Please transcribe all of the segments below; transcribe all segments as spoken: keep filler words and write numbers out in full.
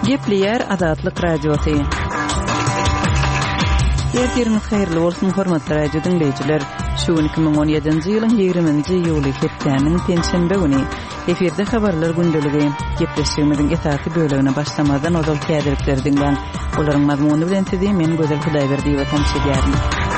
Gepleyer Azatlyk Radiosu. Ýerleriniz haýyrly bolsun hormatly radio dinleýijiler. Şu iki bin on ýedinji ýylyň ýygrimiňji ýuly hepdeniň tenşenbe güni eferde habarlar gündəligi gepleşigimiziň esasy bölegine başlamadan ozal täzelikleri dinlen. Olaryň mazmuny bilen sizi men Gözel Hudaýberdiýew tanış edýärim.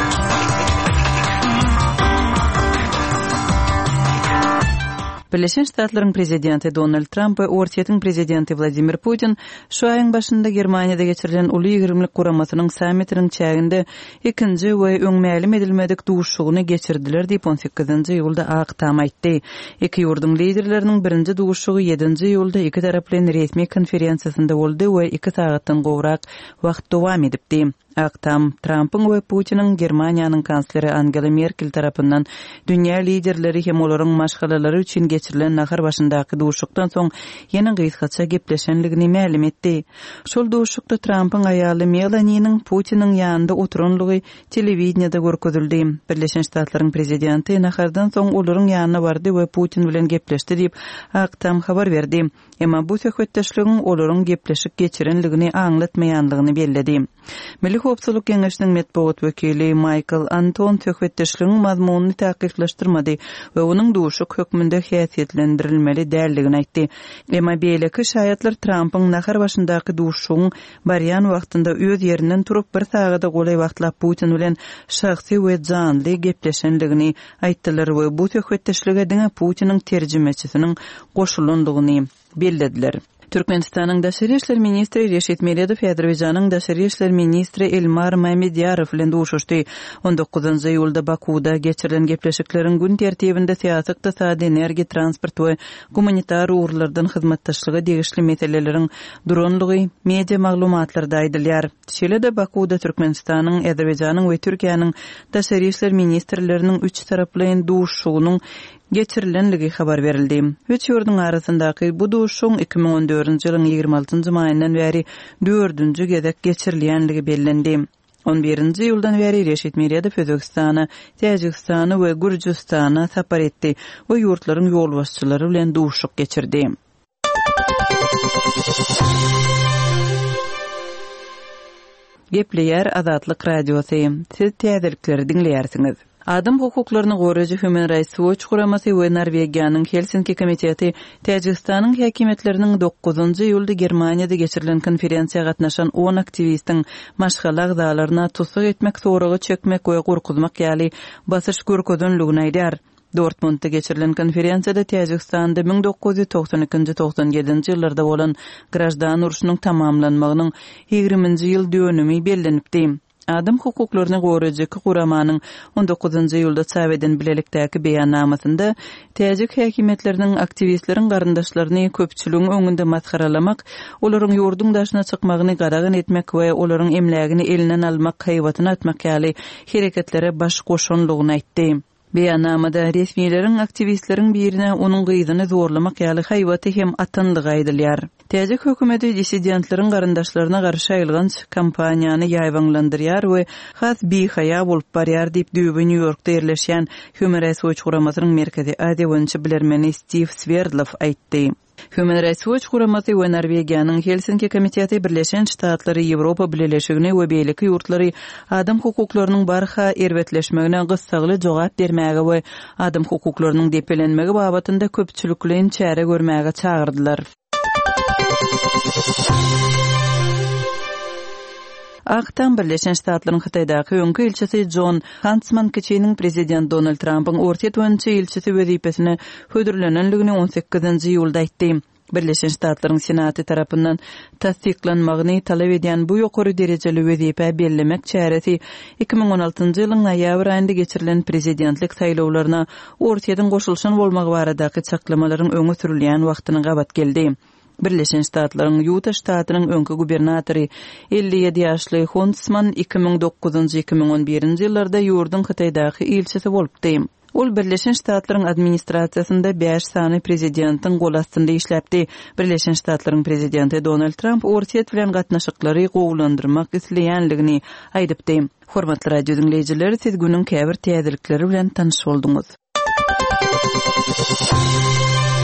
Birleşen Ştatlaryň prezidenti Donald Trump we Ortiýetiň prezidenti Vladimir Putin şu aýyň başynda Germaniýada geçirilen uly ýygrimilik guramasynyň sammitiniň çäginde ikinji we öňmälim edilmedik duguşugyny geçirdiler diýip on sekizinji ýylda aktam aýtdy. Iki ýurdun liderleriniň birinji duguşugy ýedinji ýylda iki tarap bilen resmi konferensiýasynda boldy we iki sagatdan gowrak wagt dowam edipdi. Aktam Trump'ın we Putin'in Germaniýanyň kansleri Angela Merkel tarapyndan dünýä liderleri hem olaryň maşgalalary üçin geçirilen nahar başyndaky duşukdan soň ýene gysgaça gepleşenligini mälim etdi. Şol duşukda Trump'ın aýaly Melaniýanyň Putin'in ýanynda oturanlygy telewizionyada görkezildi. Birleşen Ştatlaryň prezidenti nahardan soň olaryň ýanyna bardy we Putin bilen gepleşdi diýip Aktam habar berdi. Emma bu söhbetdeşligiň olaryň gepleşik geçirenligini aňlatmaýanlygyny belledi. Milli Hopsuzlyk Geňeşiniň medeniýet wekili Michael Anton söhbetdeşligiň mazmunyny täkikleşdirmedi we onuň duşuk hökmünde häsiýetlendirilmeli däldigini aýtdy. Emma beýleki şaýatlar Trump'ın nahar başyndaky duşugyň barýan wagtynda öz ýerinden turup bir sagada golay wagtlap Putin bilen şahsy we janly gepleşenligini aýtdylar we bu söhbetdeşlige diňe Putiniň terjimeçisiniň goşulandygyny bellediler. Türkmenistanyň daşary işler ministri Reşit Meredov Azerbaýjanyň daşary işler ministri Elmar Mamedýarow bilen duruşdy. on dokuzynji ýylda Bakuda geçirilen gepleşikleriň gün tertibinde syýasy, ykdysady, energiýa, transport we humanitar urlardan hyzmatdaşlygy degişli meseleleriň duranlygy media maglumatlarda aýdylýar. Şeýle-de Bakuda Türkmenistanyň, Azerbaýjanyň we Türkiýanyň daşary işler ministrleriniň üç taraply duruşugynyň geçirilenligi habar berildi. Üç ýurdun arasyndaky bu duşuň iki bin on dördünji ýylyň ýygrimi altynjy maýyndan bäri dördünji gezek geçirilýänligi bellendi. on birinji ýyldan bäri Reşit Meredov Özbekistana, Täjikistana we Gürjistana sapar etdi we ýurtlaryň ýolbaşçylary bilen duşuk geçirdi. Gepleyer Azatlyk Radiosu. Siz täzelikleri dinleýärsiňiz. Adam hukuklaryny goraýjy Human Rights Watch guramasy we Norwegiýanyň Helsinki komiteti Täjikistanyň häkimetleriniň dokuzynjy ýylda Germaniýada geçirilen konferensiýa gatnaşan on aktivistiň maşgala agzalaryna tutsuk etmek, soragy çekmek we gurkuzmak ýaly basyş görkezenligini aýdýar. Dortmundda geçirilen konferensiýada Täjikistanda bin dokuz ýüz toksan ikinji toksan ýedinji ýyllarda bolan grajdan uruşynyň tamamlanmagynyň ýygrimiňji ýyl dönümi bellenipdi. Adam hukuklaryny goraýjy guramanyň on dokuzynjy ýylda çap eden bilelikdäki beýannamasynda täjik häkimetleriniň aktivistleriň garyndaşlaryny köpçüligiň öňünde maskaralamak, olaryň ýurdun daşyna çykmagyny gadagan etmek we olaryň emlägini elinden almak, haýwatyna atmak ýaly hereketlere baş goşanlygyny aýtdy. Beýannamada resmiýetlerin aktivistleriň birine onuň gyzyny zorlamak ýaly haýwaty hem atandygy aýdylýar. Täjik hökümeti dissidentleriň garyndaşlaryna garşy aýylgan kampaniýany ýaýwanlandyrýar we has bihaýa bolup barýar diýip düýbi New Yorkda ýerleşýän Human Rights Watch guramasynyň merkezi Adiwynçy bilermeni Steve Sverdlov aýtdy. Human Rights Watch guramasy we Norwegiýanyň Helsinki komiteti Birleşen Ştatlary, Ýewropa Birleşigini we beýleki ýurtlary adam hukuklarynyň barha erwetleşmegine gyssagly jogap bermäge we adam hukuklarynyň depelenmegi babatynda köpçüliklen çäre görmäge çagyrdylar. Aktam Birleşen Ştatlaryň Hytaýdaky öňkü elçisi John Huntsman kiçiniň prezident Donald Trump'ın Ortiýetynçy elçisi wezipesine hödürlenenligini on sekizinji ýylda aýtdy. Birleşen Ştatlaryň Senaty tarapyndan tasdiklanmagyny talap edýän bu ýokary derejeli wezipe bellemek çäresi iki bin on altynjy ýylyň noýabr aýynda geçirilen prezidentlik saýlawlaryna Ortiýetin goşulşan bolmagy baradaky çaklamalaryň öňe sürilýän wagtyny gabat geldi. Birleşen Ştatlaryň Utah ştatynyň öňkü gubernatory elli ýedi ýaşly Huntsman iki bin dokuzynjy iki bin on birinji ýyllarda ýurdun Hytaýdaky elçisi bolupdy. Ol Birleşen Ştatlaryň administrasiýasynda beş sany prezidentiň gol astynda işläpdi. Birleşen Ştatlaryň prezidenti Donald Trump Ortiýet bilen gatnaşyklary gowlandyrmak isleýänligini aýdypdy. Hormatly radio dinleýijiler, siz günüň käbir täzelikleri bilen tanyş bolduňyz.